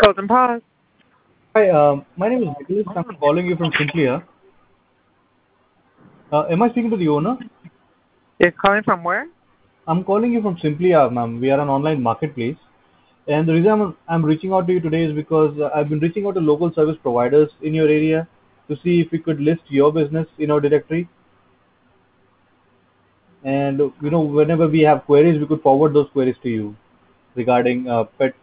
Golden Pause Hi, my name is Nicholas. I'm calling you from Simplia. Am I speaking to the owner? is calling from where? I'm calling you from Simplia, ma'am. We are an online marketplace. And the reason I'm reaching out to you today is because I've been reaching out to local service providers in your area to see if we could list your business in our directory. And whenever we have queries, we could forward those queries to you regarding pet